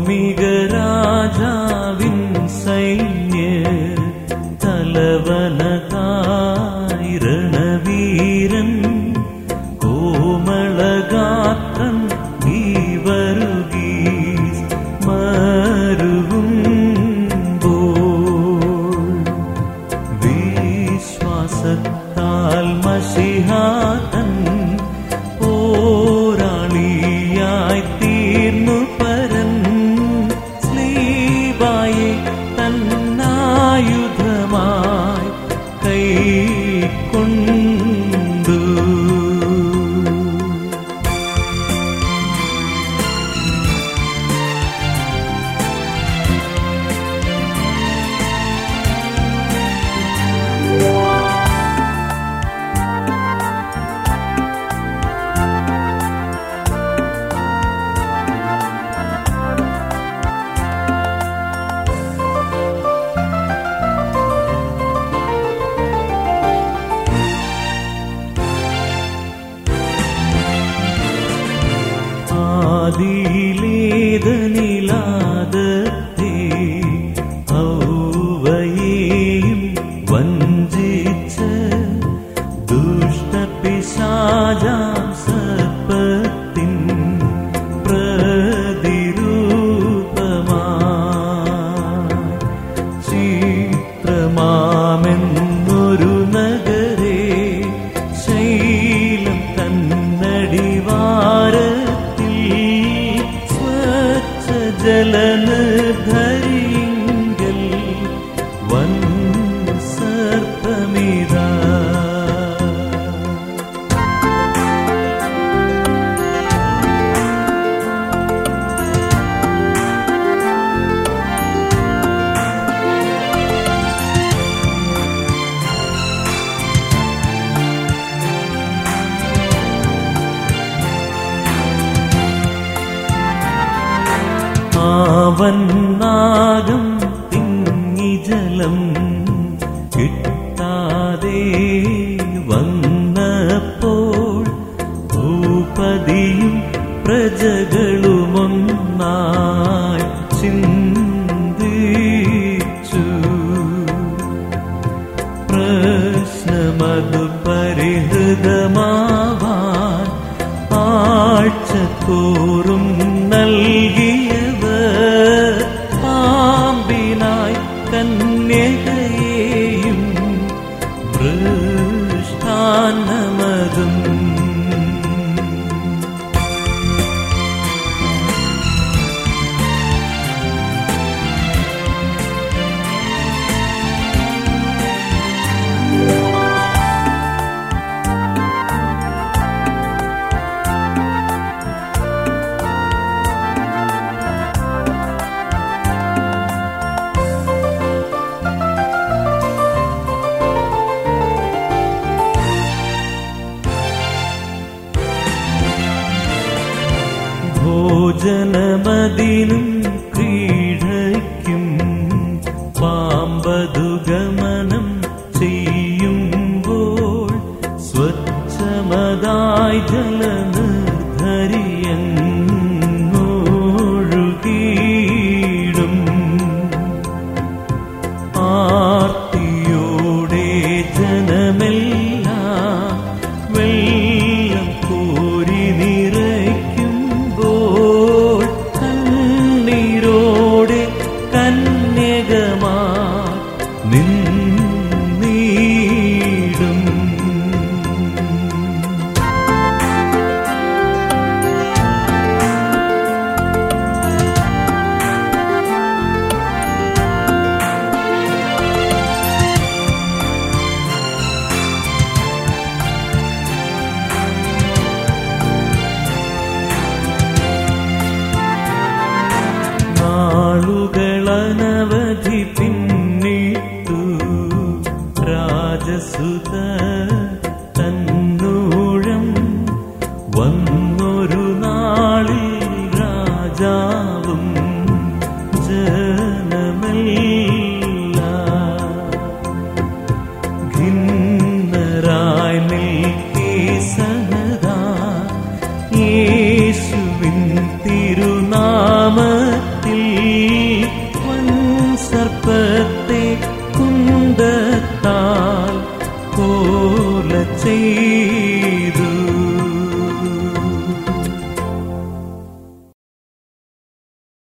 ഭൗമിക രാജാവിൻ സൈന്യ തലവനകായി രണവീരൻ കോമളഗാത്രൻ ഈ വരുകീസ് മരുവുമ്പോൾ വിശ്വാസത്താൽ മശിഹാതൻ പോരാളിയായി തീർന്നു പരൻ സ്ലീബായെ തന്നായുധമായി കൈക്കൊണ്ടു. ആദിയിലേതനിലാദത്തെ ഔവയെയും വഞ്ചിച്ച് ദുഷ്ടപിശാചാം സർപ്പത്തിൻ പ്രതിരൂപമായി ചിത്രമാമെന്നൊരു നഗരേ ശൈലം തന്നടിവാരത്തിൽ ജലനിർധരിങ്കൽ വൻ സർപ്പമിതാ. ആവന്നാകം തിങ്ങി ജലം കിട്ടാതെ വന്നപ്പോൾ ഭൂപതിയും പ്രജകളുമൊന്നായി ചിന്തിച്ചു. പ്രശ്നമതു പരിഹൃതമാവാൻ ആഴ്ചത്തോറും നൽകിയവർ പാമ്പിനായി കന്യകയെയും മൃഷ്ടാന്നമതും. ഭോജനമതിനും ക്രീഡയ്ക്കും പാമ്പതുഗമനം ചെയ്യുമ്പോൾ സ്വച്ഛമതായി ജലനിർധരിയൊഴുകിയിടും. ആർത്തിയോടെ ജനമെല്ലാം വെള്ളം കോരി നിറയ്ക്കുമ്പോൾ കണ്ണീരോടെ കന്യകമാർ നിന്നീടും. നാളുകളനവധി പിന്നിട്ടു രാജസുത തന്നൂഴം വന്നൊരു നാളിൽ രാജാവും ജനമെല്ലാം ഖിന്നരായി നിൽക്കേ സഹദാ യേശുവിൻ തിരുനാമത്തിൽ കാൽ പോലെ ചെയ്യും